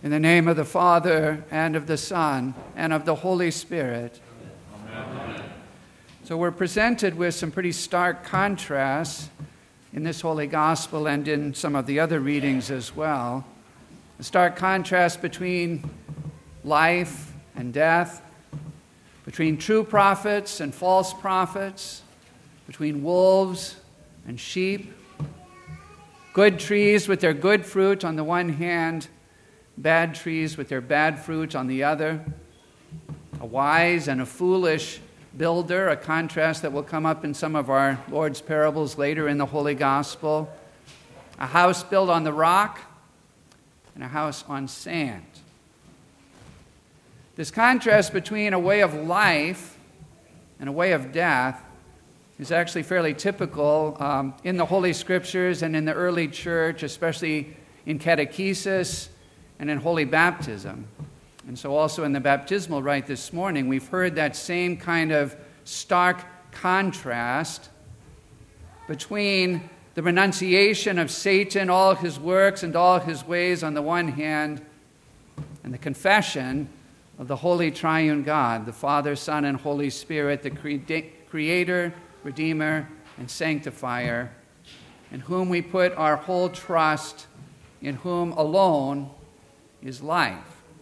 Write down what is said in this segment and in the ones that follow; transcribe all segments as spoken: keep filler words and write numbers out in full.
In the name of the Father, and of the Son, and of the Holy Spirit. Amen. So we're presented with some pretty stark contrasts in this Holy Gospel and in some of the other readings as well. A stark contrast between life and death, between true prophets and false prophets, between wolves and sheep, good trees with their good fruit on the one hand, bad trees with their bad fruit on the other, a wise and a foolish builder, a contrast that will come up in some of our Lord's parables later in the Holy Gospel, a house built on the rock and a house on sand. This contrast between a way of life and a way of death is actually fairly typical um, in the Holy Scriptures and in the early church, especially in catechesis and in holy baptism. And so also in the baptismal rite this morning, we've heard that same kind of stark contrast between the renunciation of Satan, all his works and all his ways on the one hand, and the confession of the Holy Triune God, the Father, Son, and Holy Spirit, the cre- Creator, Redeemer, and Sanctifier, in whom we put our whole trust, in whom alone is life.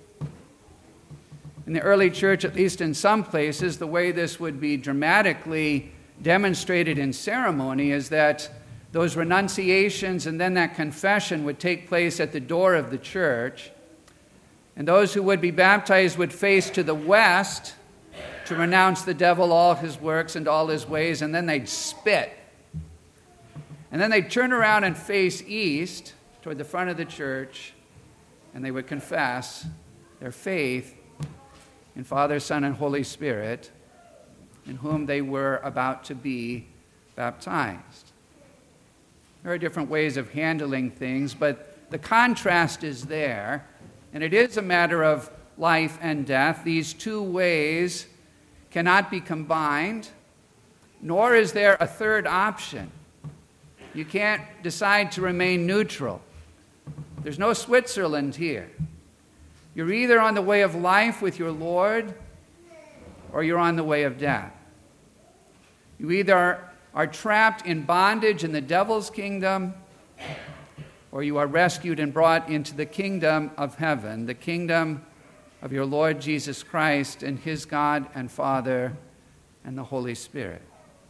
In the early church, at least in some places, the way this would be dramatically demonstrated in ceremony is that those renunciations and then that confession would take place at the door of the church, and those who would be baptized would face to the west to renounce the devil, all his works, and all his ways, and then they'd spit. And then they'd turn around and face east toward the front of the church, and they would confess their faith in Father, Son, and Holy Spirit, in whom they were about to be baptized. There are different ways of handling things, but the contrast is there, and it is a matter of life and death. These two ways cannot be combined, nor is there a third option. You can't decide to remain neutral. There's no Switzerland here. You're either on the way of life with your Lord, or you're on the way of death. You either are, are trapped in bondage in the devil's kingdom, or you are rescued and brought into the kingdom of heaven, the kingdom of your Lord Jesus Christ and his God and Father and the Holy Spirit.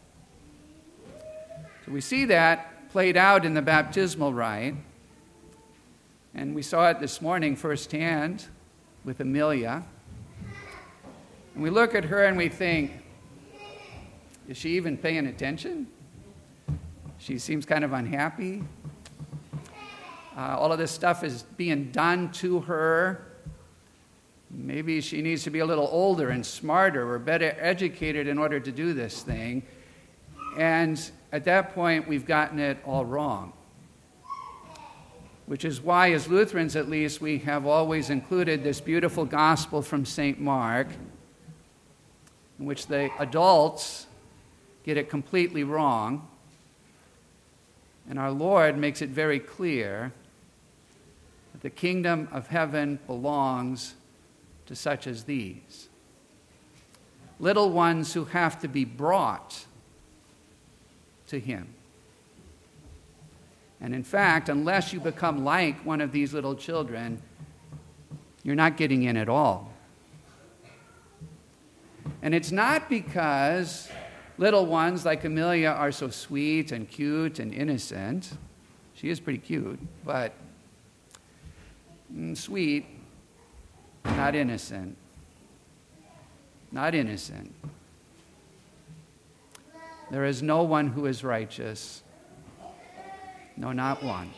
So we see that played out in the baptismal rite. And we saw it this morning firsthand with Amelia. And we look at her and we think, is she even paying attention? She seems kind of unhappy. Uh, all of this stuff is being done to her. Maybe she needs to be a little older and smarter or better educated in order to do this thing. And at that point, we've gotten it all wrong. Which is why, as Lutherans at least, we have always included this beautiful gospel from Saint Mark, in which the adults get it completely wrong, and our Lord makes it very clear that the kingdom of heaven belongs to such as these. Little ones who have to be brought to him. And in fact, unless you become like one of these little children, you're not getting in at all. And it's not because little ones like Amelia are so sweet and cute and innocent. She is pretty cute, but mm, sweet, not innocent. Not innocent. There is no one who is righteous. No, not one.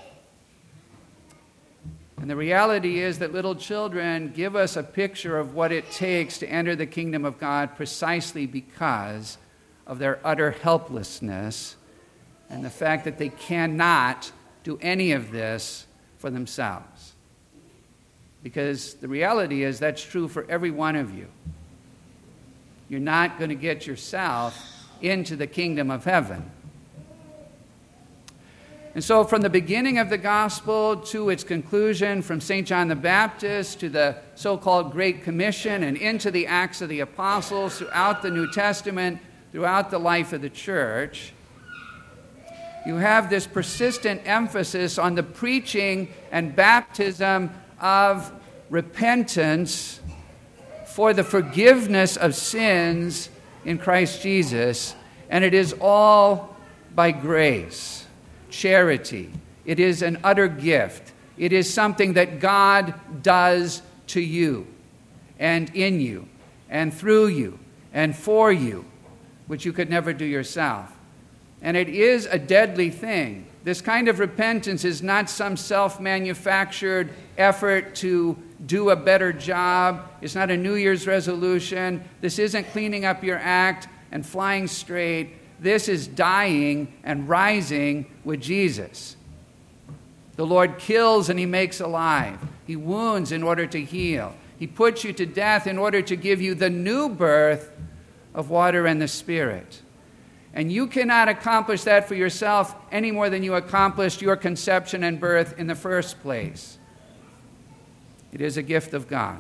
And the reality is that little children give us a picture of what it takes to enter the kingdom of God precisely because of their utter helplessness and the fact that they cannot do any of this for themselves. Because the reality is that's true for every one of you. You're not going to get yourself into the kingdom of heaven. And so from the beginning of the gospel to its conclusion, from Saint John the Baptist to the so-called Great Commission and into the Acts of the Apostles, throughout the New Testament, throughout the life of the church, you have this persistent emphasis on the preaching and baptism of repentance for the forgiveness of sins in Christ Jesus, and it is all by grace. Charity. It is an utter gift. It is something that God does to you and in you and through you and for you, which you could never do yourself. And it is a deadly thing. This kind of repentance is not some self-manufactured effort to do a better job. It's not a New Year's resolution. This isn't cleaning up your act and flying straight. This is dying and rising with Jesus. The Lord kills and he makes alive. He wounds in order to heal. He puts you to death in order to give you the new birth of water and the Spirit. And you cannot accomplish that for yourself any more than you accomplished your conception and birth in the first place. It is a gift of God.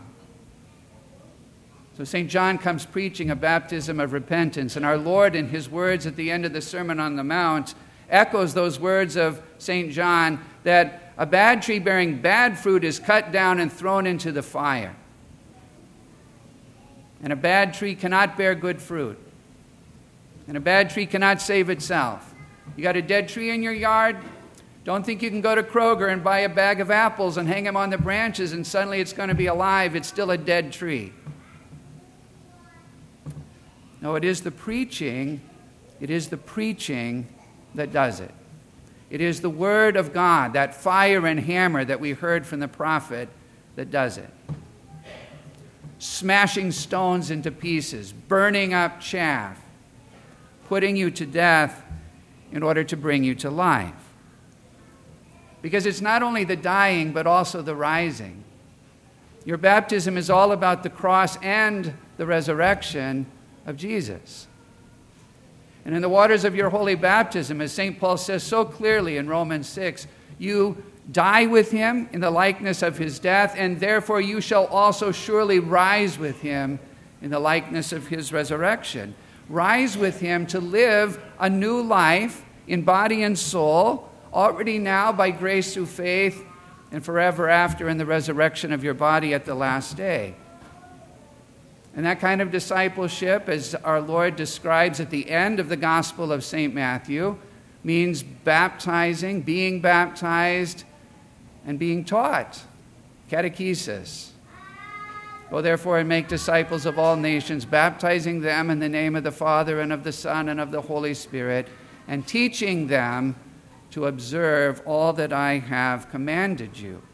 So Saint John comes preaching a baptism of repentance, and our Lord, in his words at the end of the Sermon on the Mount, echoes those words of Saint John that a bad tree bearing bad fruit is cut down and thrown into the fire. And a bad tree cannot bear good fruit. And a bad tree cannot save itself. You got a dead tree in your yard? Don't think you can go to Kroger and buy a bag of apples and hang them on the branches and suddenly it's going to be alive. It's still a dead tree. No, it is the preaching, it is the preaching that does it. It is the word of God, that fire and hammer that we heard from the prophet, that does it. Smashing stones into pieces, burning up chaff, putting you to death in order to bring you to life. Because it's not only the dying, but also the rising. Your baptism is all about the cross and the resurrection of Jesus. And in the waters of your holy baptism, as Saint Paul says so clearly in Romans six, you die with him in the likeness of his death, and therefore you shall also surely rise with him in the likeness of his resurrection. Rise with him to live a new life in body and soul, already now by grace through faith, and forever after in the resurrection of your body at the last day. And that kind of discipleship, as our Lord describes at the end of the Gospel of Saint Matthew, means baptizing, being baptized, and being taught. Catechesis. Go therefore and make disciples of all nations, baptizing them in the name of the Father and of the Son and of the Holy Spirit, and teaching them to observe all that I have commanded you.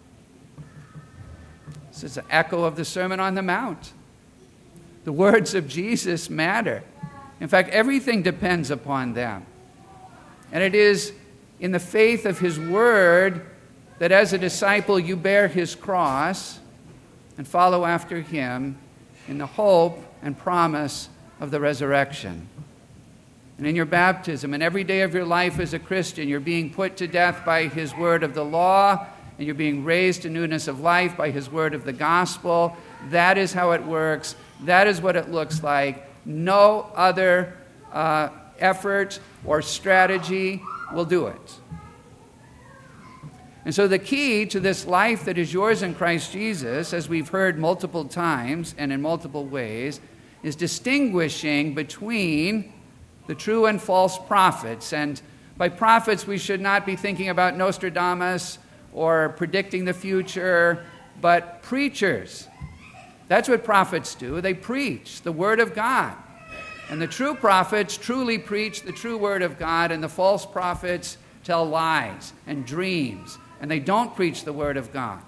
This is an echo of the Sermon on the Mount. The words of Jesus matter. In fact, everything depends upon them. And it is in the faith of his word that as a disciple you bear his cross and follow after him in the hope and promise of the resurrection. And in your baptism and every day of your life as a Christian, you're being put to death by his word of the law, and you're being raised to newness of life by his word of the gospel. That is how it works. That is what it looks like. No other uh, effort or strategy will do it. And so the key to this life that is yours in Christ Jesus, as we've heard multiple times and in multiple ways, is distinguishing between the true and false prophets. And by prophets, we should not be thinking about Nostradamus or predicting the future, but preachers. That's what prophets do. They preach the word of God. And the true prophets truly preach the true word of God, and the false prophets tell lies and dreams, and they don't preach the word of God.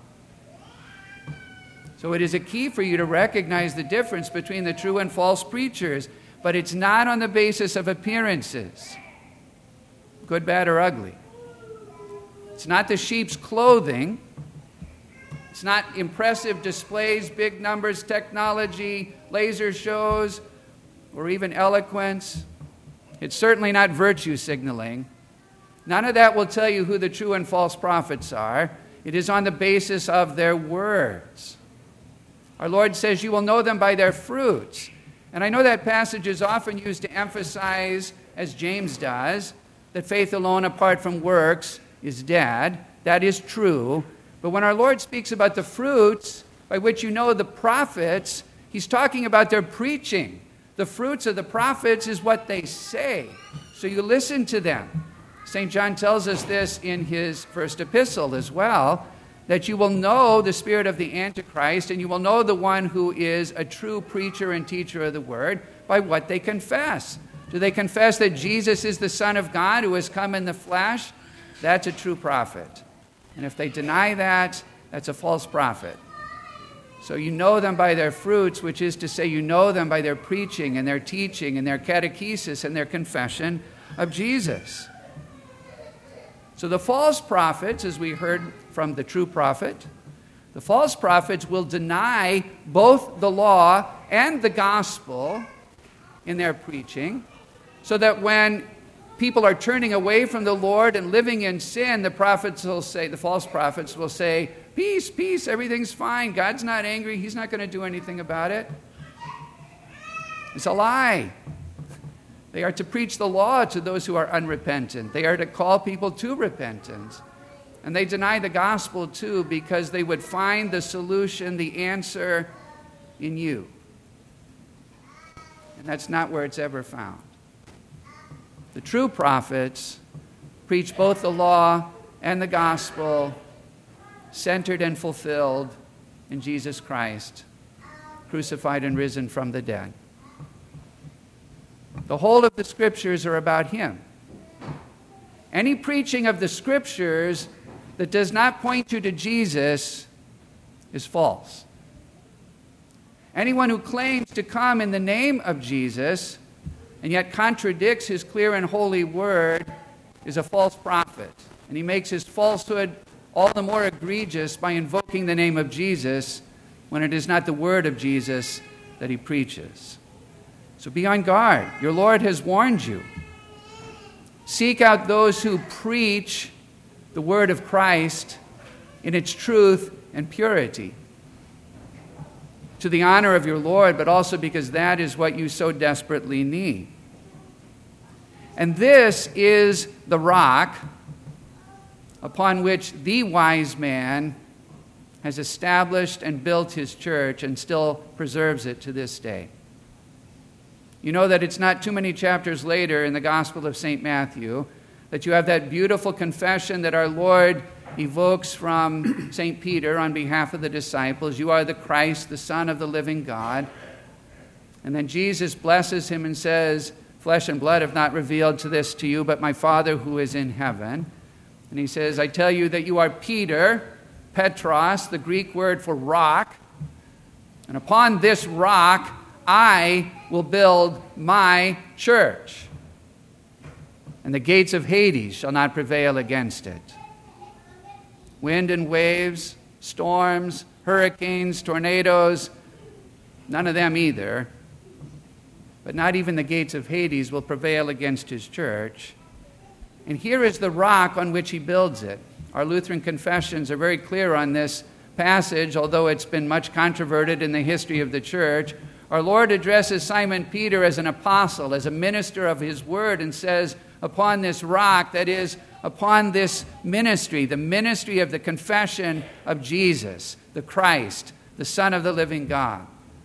So it is a key for you to recognize the difference between the true and false preachers, but it's not on the basis of appearances, good, bad, or ugly. It's not the sheep's clothing. It's not impressive displays, big numbers, technology, laser shows, or even eloquence. It's certainly not virtue signaling. None of that will tell you who the true and false prophets are. It is on the basis of their words. Our Lord says, you will know them by their fruits. And I know that passage is often used to emphasize, as James does, that faith alone apart from works is dead. That is true. But when our Lord speaks about the fruits by which you know the prophets, he's talking about their preaching. The fruits of the prophets is what they say. So you listen to them. Saint John tells us this in his first epistle as well, that you will know the spirit of the Antichrist, and you will know the one who is a true preacher and teacher of the word by what they confess. Do they confess that Jesus is the Son of God who has come in the flesh? That's a true prophet. And if they deny that, that's a false prophet. So you know them by their fruits, which is to say you know them by their preaching and their teaching and their catechesis and their confession of Jesus. So the false prophets, as we heard from the true prophet, the false prophets will deny both the law and the gospel in their preaching, so that when people are turning away from the Lord and living in sin, the prophets will say, the false prophets will say, peace, peace, everything's fine. God's not angry. He's not going to do anything about it. It's a lie. They are to preach the law to those who are unrepentant. They are to call people to repentance. And they deny the gospel too because they would find the solution, the answer in you. And that's not where it's ever found. The true prophets preach both the law and the gospel, centered and fulfilled in Jesus Christ, crucified and risen from the dead. The whole of the Scriptures are about him. Any preaching of the Scriptures that does not point you to Jesus is false. Anyone who claims to come in the name of Jesus and yet contradicts his clear and holy word is a false prophet. And he makes his falsehood all the more egregious by invoking the name of Jesus when it is not the word of Jesus that he preaches. So be on guard. Your Lord has warned you. Seek out those who preach the word of Christ in its truth and purity, to the honor of your Lord, but also because that is what you so desperately need. And this is the rock upon which the wise man has established and built his church and still preserves it to this day. You know that it's not too many chapters later in the Gospel of Saint Matthew that you have that beautiful confession that our Lord evokes from Saint Peter on behalf of the disciples. You are the Christ, the Son of the living God. And then Jesus blesses him and says, flesh and blood have not revealed to this to you, but my Father who is in heaven. And he says, I tell you that you are Peter, Petros, the Greek word for rock. And upon this rock, I will build my church. And the gates of Hades shall not prevail against it. Wind and waves, storms, hurricanes, tornadoes, none of them either. But not even the gates of Hades will prevail against his church. And here is the rock on which he builds it. Our Lutheran confessions are very clear on this passage, although it's been much controverted in the history of the church. Our Lord addresses Simon Peter as an apostle, as a minister of his word, and says, upon this rock, that is, upon this ministry, the ministry of the confession of Jesus, the Christ, the Son of the living God.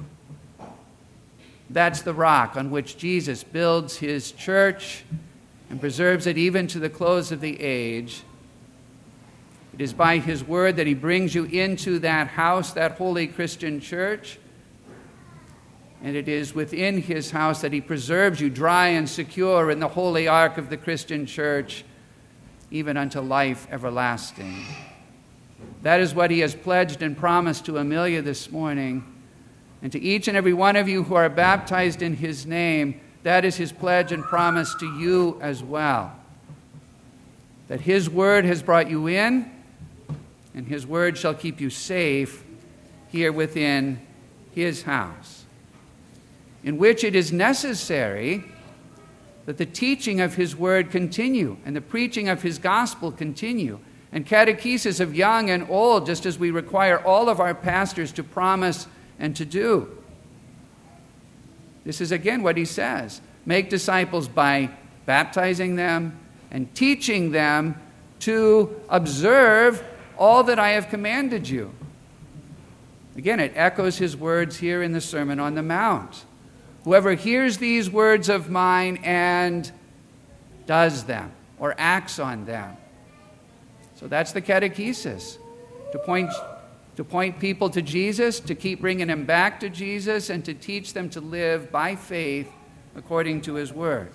That's the rock on which Jesus builds his church and preserves it even to the close of the age. It is by his word that he brings you into that house, that holy Christian church. And it is within his house that he preserves you dry and secure in the holy ark of the Christian church, even unto life everlasting. That is what he has pledged and promised to Amelia this morning. And to each and every one of you who are baptized in his name, that is his pledge and promise to you as well. That his word has brought you in, and his word shall keep you safe here within his house, in which it is necessary that the teaching of his word continue and the preaching of his gospel continue, and catechesis of young and old, just as we require all of our pastors to promise and to do. This is again what he says. Make disciples by baptizing them and teaching them to observe all that I have commanded you. Again, it echoes his words here in the Sermon on the Mount. Whoever hears these words of mine and does them or acts on them. So that's the catechesis, to point, to point people to Jesus, to keep bringing them back to Jesus, and to teach them to live by faith according to his word.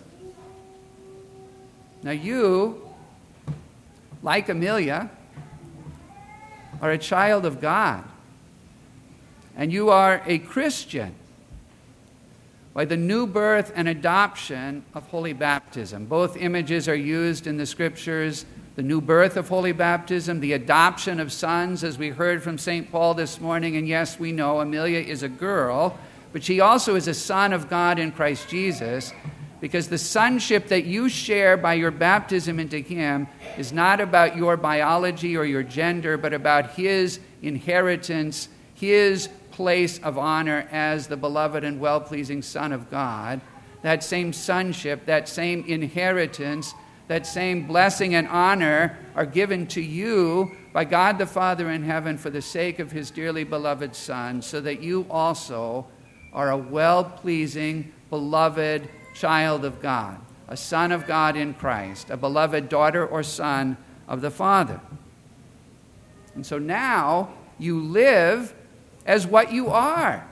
Now you, like Amelia, are a child of God, and you are a Christian by the new birth and adoption of holy baptism. Both images are used in the scriptures: the new birth of holy baptism, the adoption of sons, as we heard from Saint Paul this morning. And yes, we know Amelia is a girl, but she also is a son of God in Christ Jesus, because the sonship that you share by your baptism into him is not about your biology or your gender, but about his inheritance, his place of honor as the beloved and well-pleasing Son of God. That same sonship, that same inheritance, that same blessing and honor are given to you by God the Father in heaven for the sake of his dearly beloved Son, so that you also are a well-pleasing, beloved child of God, a son of God in Christ, a beloved daughter or son of the Father. And so now you live as what you are.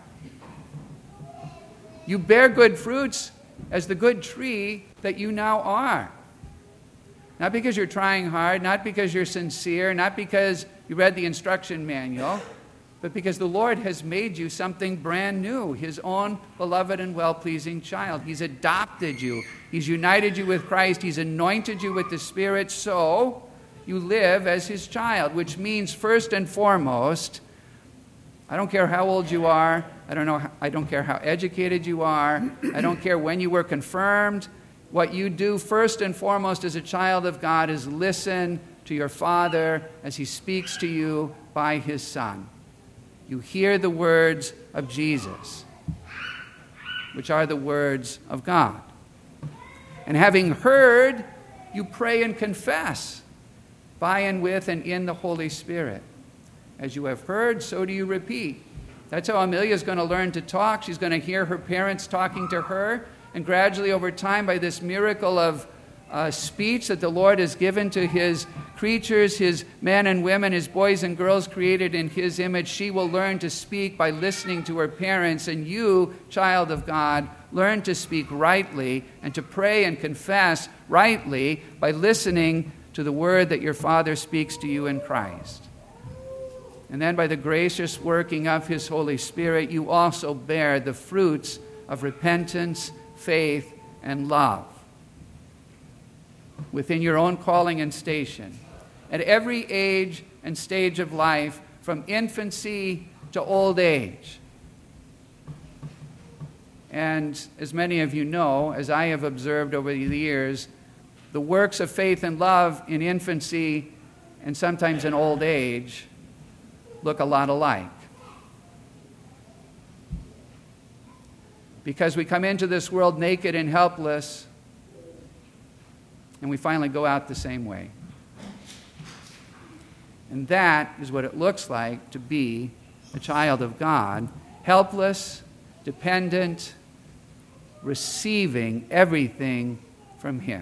You bear good fruits as the good tree that you now are. Not because you're trying hard, not because you're sincere, not because you read the instruction manual, but because the Lord has made you something brand new, his own beloved and well-pleasing child. He's adopted you. He's united you with Christ. He's anointed you with the Spirit, so you live as his child, which means first and foremost, I don't care how old you are. I don't know. I don't care how educated you are. I don't care when you were confirmed. What you do first and foremost as a child of God is listen to your Father as he speaks to you by his Son. You hear the words of Jesus, which are the words of God. And having heard, you pray and confess by and with and in the Holy Spirit. As you have heard, so do you repeat. That's how Amelia is going to learn to talk. She's going to hear her parents talking to her. And gradually over time, by this miracle of uh, speech that the Lord has given to his creatures, his men and women, his boys and girls created in his image, she will learn to speak by listening to her parents. And you, child of God, learn to speak rightly and to pray and confess rightly by listening to the word that your Father speaks to you in Christ. And then by the gracious working of his Holy Spirit, you also bear the fruits of repentance, faith, and love within your own calling and station, at every age and stage of life, from infancy to old age. And as many of you know, as I have observed over the years, the works of faith and love in infancy and sometimes in old age look a lot alike. Because we come into this world naked and helpless, and we finally go out the same way. And that is what it looks like to be a child of God, helpless, dependent, receiving everything from him.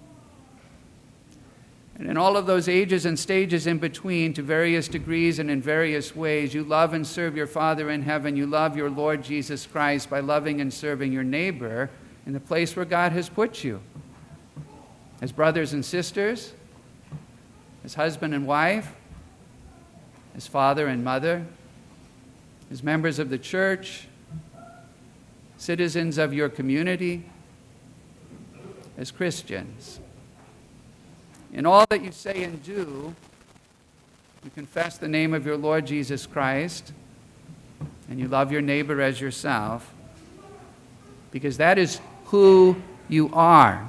And in all of those ages and stages in between, to various degrees and in various ways, you love and serve your Father in heaven. You love your Lord Jesus Christ by loving and serving your neighbor in the place where God has put you. As brothers and sisters, as husband and wife, as father and mother, as members of the church, citizens of your community, as Christians. In all that you say and do, you confess the name of your Lord Jesus Christ, and you love your neighbor as yourself, because that is who you are.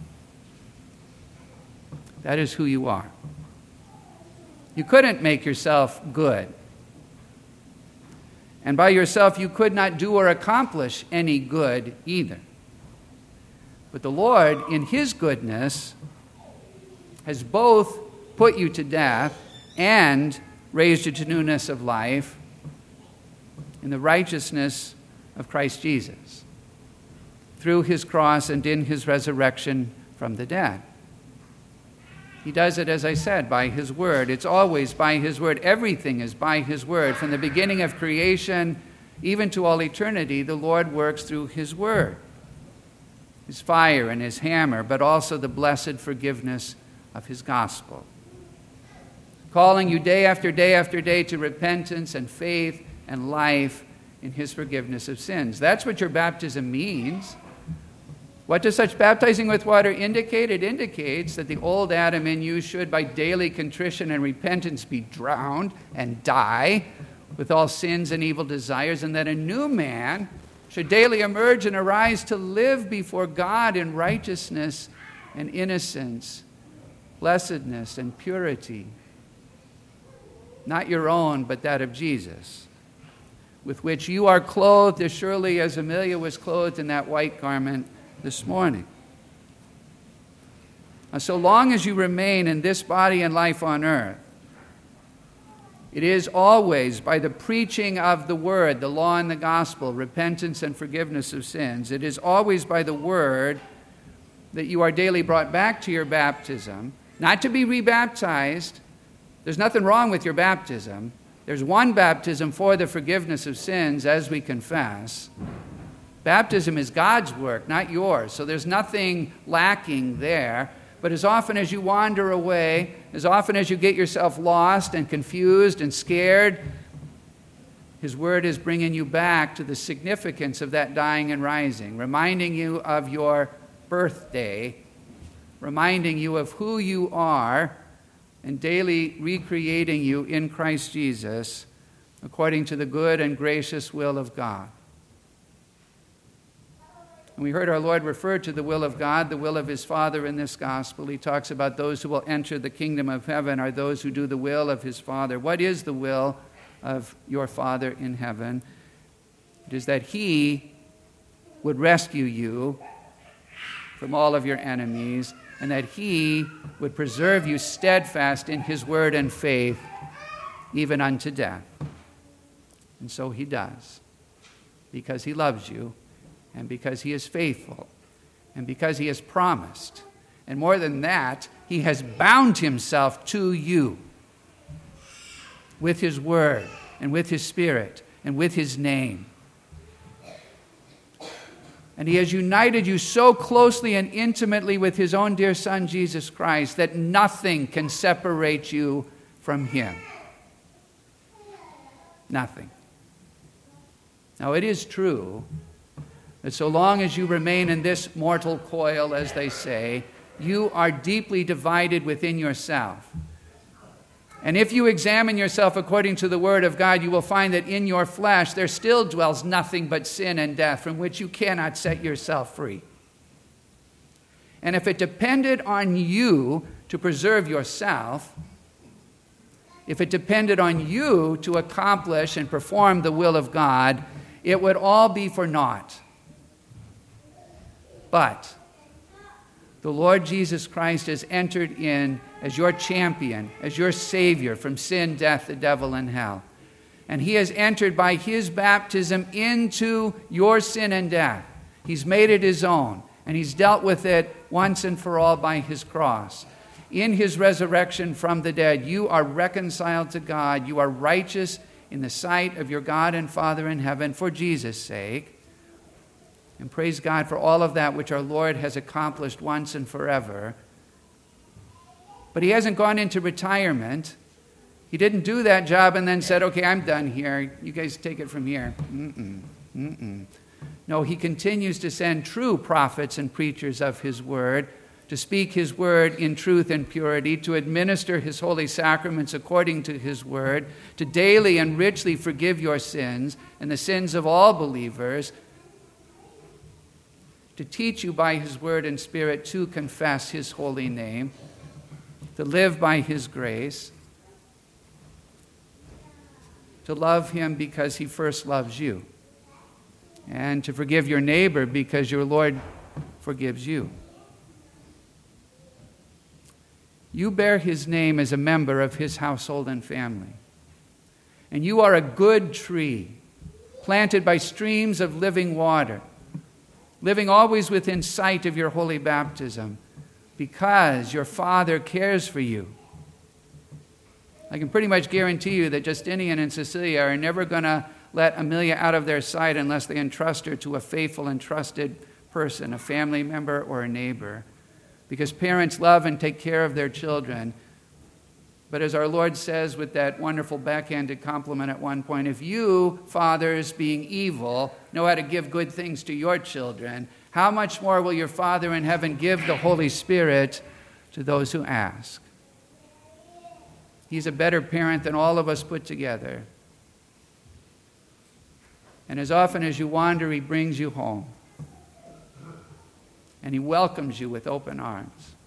That is who you are. You couldn't make yourself good. And by yourself, you could not do or accomplish any good either. But the Lord, in His goodness, has both put you to death and raised you to newness of life in the righteousness of Christ Jesus, through His cross and in His resurrection from the dead. He does it, as I said, by His word. It's always by His word. Everything is by His word. From the beginning of creation, even to all eternity, the Lord works through His word. His fire and His hammer, but also the blessed forgiveness of His gospel. Calling you day after day after day to repentance and faith and life in His forgiveness of sins. That's what your baptism means. What does such baptizing with water indicate? It indicates that the old Adam in you should, by daily contrition and repentance, be drowned and die with all sins and evil desires, and that a new man should daily emerge and arise to live before God in righteousness and innocence, blessedness and purity. Not your own, but that of Jesus, with which you are clothed as surely as Amelia was clothed in that white garment this morning. Now, so long as you remain in this body and life on earth, it is always by the preaching of the word, the law and the gospel, repentance and forgiveness of sins. It is always by the word that you are daily brought back to your baptism, not to be rebaptized. There's nothing wrong with your baptism. There's one baptism for the forgiveness of sins, as we confess. Baptism is God's work, not yours. So there's nothing lacking there. But as often as you wander away, as often as you get yourself lost and confused and scared, His word is bringing you back to the significance of that dying and rising, reminding you of your birthday, reminding you of who you are, and daily recreating you in Christ Jesus according to the good and gracious will of God. And we heard our Lord refer to the will of God, the will of His Father in this gospel. He talks about those who will enter the kingdom of heaven are those who do the will of His Father. What is the will of your Father in heaven? It is that He would rescue you from all of your enemies, and that He would preserve you steadfast in His word and faith, even unto death. And so He does, because He loves you, and because He is faithful, and because He has promised. And more than that, He has bound Himself to you with His word, and with His Spirit, and with His name. And He has united you so closely and intimately with His own dear Son, Jesus Christ, that nothing can separate you from Him. Nothing. Now, it is true that so long as you remain in this mortal coil, as they say, you are deeply divided within yourself. And if you examine yourself according to the Word of God, you will find that in your flesh there still dwells nothing but sin and death, from which you cannot set yourself free. And if it depended on you to preserve yourself, if it depended on you to accomplish and perform the will of God, it would all be for naught. But the Lord Jesus Christ has entered in as your champion, as your Savior from sin, death, the devil, and hell. And He has entered by His baptism into your sin and death. He's made it His own, and He's dealt with it once and for all by His cross. In His resurrection from the dead, you are reconciled to God. You are righteous in the sight of your God and Father in heaven for Jesus' sake. And praise God for all of that which our Lord has accomplished once and forever. But He hasn't gone into retirement. He didn't do that job and then said, okay, I'm done here. You guys take it from here. Mm-mm, mm-mm. No, He continues to send true prophets and preachers of His word, to speak His word in truth and purity, to administer His holy sacraments according to His word, to daily and richly forgive your sins and the sins of all believers, to teach you by his word and spirit to confess his holy name, to live by his grace, to love him because he first loves you, and to forgive your neighbor because your Lord forgives you. You bear his name as a member of his household and family. And you are a good tree, planted by streams of living water, living always within sight of your holy baptism, because your Father cares for you. I can pretty much guarantee you that Justinian and Cecilia are never going to let Amelia out of their sight unless they entrust her to a faithful and trusted person, a family member or a neighbor, because parents love and take care of their children. But as our Lord says with that wonderful backhanded compliment at one point, if you, fathers, being evil, know how to give good things to your children, how much more will your Father in heaven give the Holy Spirit to those who ask? He's a better parent than all of us put together. And as often as you wander, he brings you home. And he welcomes you with open arms.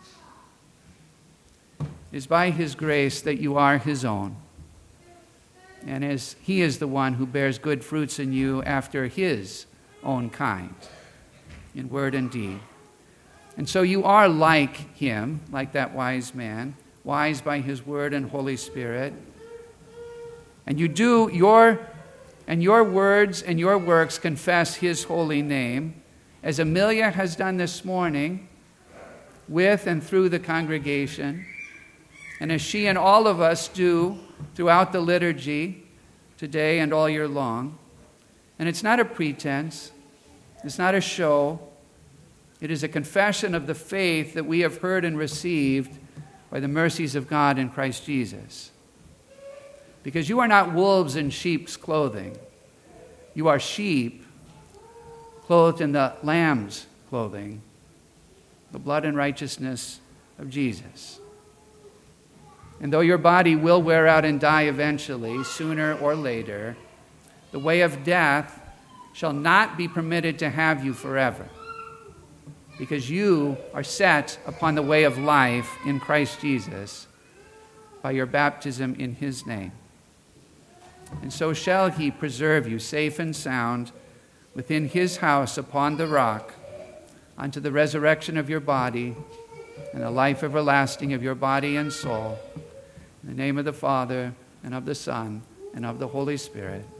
It is by his grace that you are his own. And as he is the one who bears good fruits in you after his own kind, in word and deed. And so you are like him, like that wise man, wise by his word and Holy Spirit. And you do your, and your words and your works confess his holy name, as Amelia has done this morning with and through the congregation, and as she and all of us do throughout the liturgy today and all year long. And it's not a pretense, it's not a show, it is a confession of the faith that we have heard and received by the mercies of God in Christ Jesus. Because you are not wolves in sheep's clothing, you are sheep clothed in the Lamb's clothing, the blood and righteousness of Jesus. And though your body will wear out and die eventually, sooner or later, the way of death shall not be permitted to have you forever, because you are set upon the way of life in Christ Jesus by your baptism in his name. And so shall he preserve you safe and sound within his house upon the rock, unto the resurrection of your body and the life everlasting of your body and soul. In the name of the Father, and of the Son, and of the Holy Spirit.